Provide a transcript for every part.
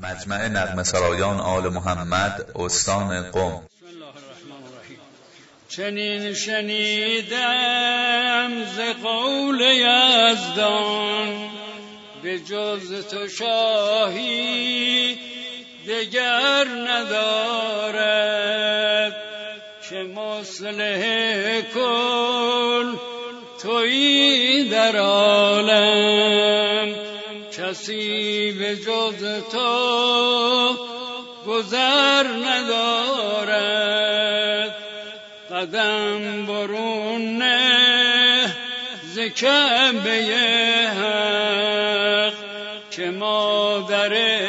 مجمع نغمه سرایان آل محمد استان قم. چنین شنیدم ز قول یزدان به جز تو شاهی دگر ندارد، که مصلح کل تویی در عالم، کسی به جز تو گذر ندارد. قدم برون نه ز کعبه حق، که مادر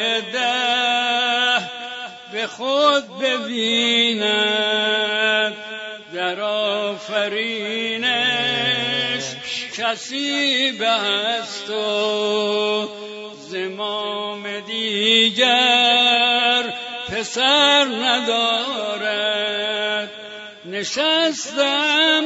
ده به خود ببیند. در آفرینش کسی به هست و زمام دیگر پسر ندارد. نشستم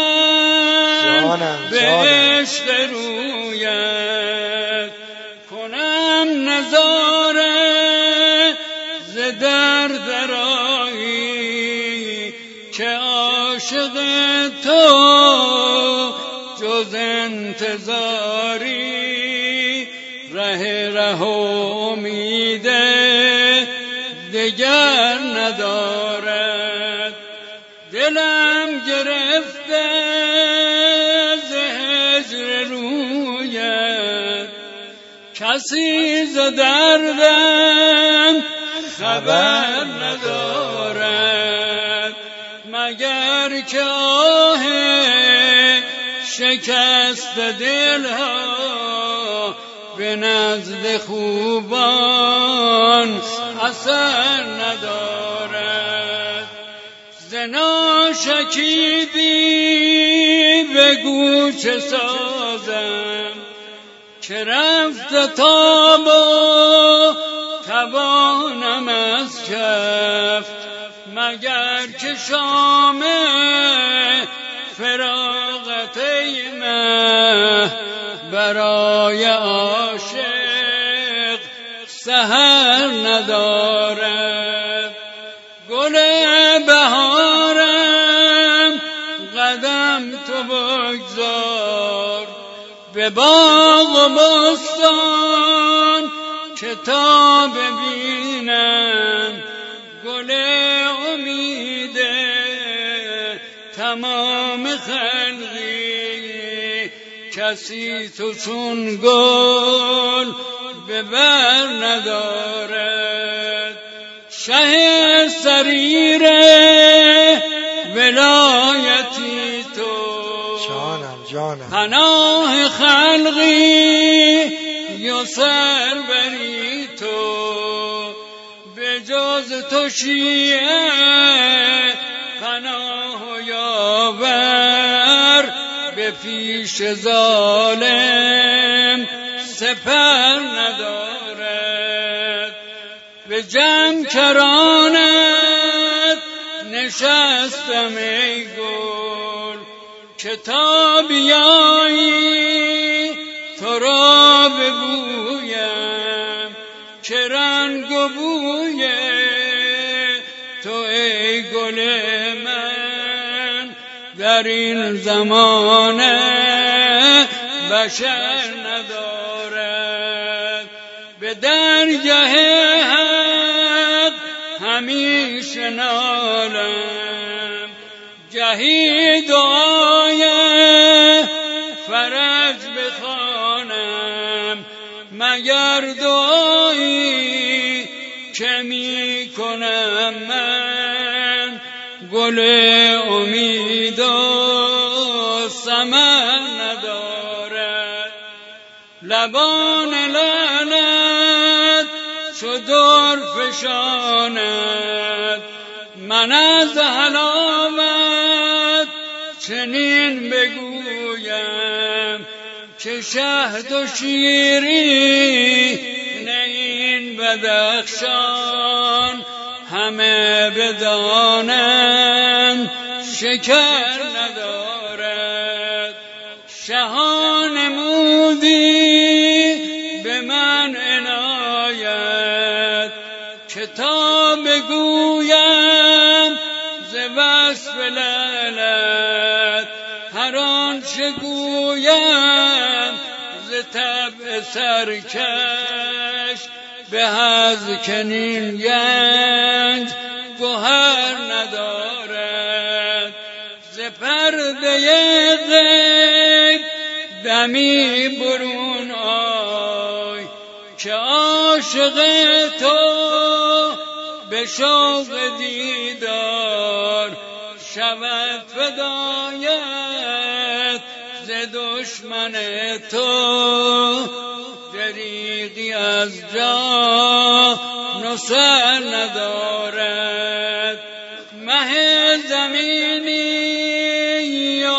من به عشق رویت، کنم نظاره ز درد راهی، که عاشق تو جز انتظاری ره امید دگر ندارد. دلم گرفته ز هجر رویت، کسی ز دردم خبر ندارد، مگر که آه شکست دلها به نزد خوبان اثر ندارد. زنا شکیدی بگو چه سازم، که رفت تاب و توانم از کفت، مگر که شام فراغت مه برای عاشق سحر ندارد. گل بهارم قدم تو بگذار، به باغ و بستان که تا ببینم گل امید تمام خلقی. کسی تو چون گل به بر ندارد. شه سریر ولایتی تو، پناه خلقی و سربری تو، به جز تو شیعه پناه و یاور، به پیش ظالم سپر ندارد. به جمع کرانت نشستم ای گل، که تا بیایی تو را بگویم، که رنگ و بوی تو ای گل من در این زمانه بشر ندارد. به درگاه حق همیشه نالم، گهی دعای فرج بخوانم، مگر دعایی که می کنم من گل امید و ثمر ندارد. لبان لعنت چو در فشاند، من از حلاوت چنین بگویم، که شهد و شیری نه این بدخشان همه بدانند شکر ندارد. شهان مودی به من عنایت، که تا بگویم ز وصف لعلت، هر آنچه گویم ز طبع سرکش، به از کنین گنج گوهر ندارد. ز پرده غیب دمی برون آی، که عاشق تو به شوق دیدار شود فدایت ز دشمن تو. دریغی از جان و سر ندارد، مه زمینی یا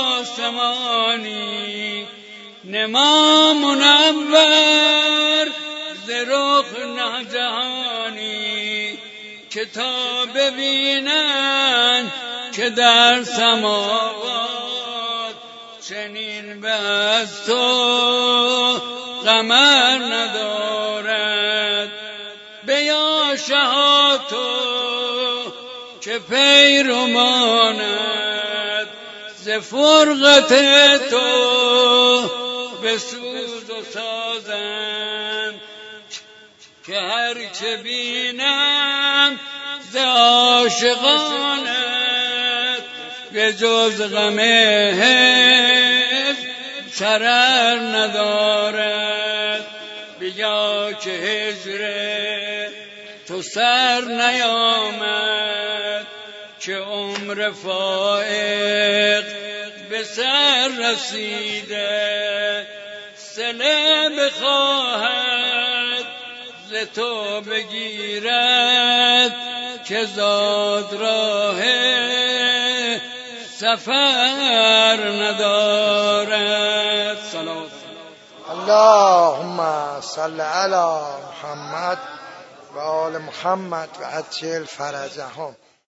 آسمانی، نما منور ز رخ ناجهانی، که تا ببینن که در سماوات چنین به از تو قمر ندارد. بیا شها تو که پیروماند ز فرقت تو به سوز و سازم، که هر چه بینم ز عاشقانت به جز غم هجر شرر ندارد. بیا که هجر تو سر نیامد، که عمر فائق به سر رسیده. صله بخواهد ز تو بگیرد، که زاد راه سفر ندارد. سلام. اللهم صل علی محمد و آل محمد و عجل فرجهم.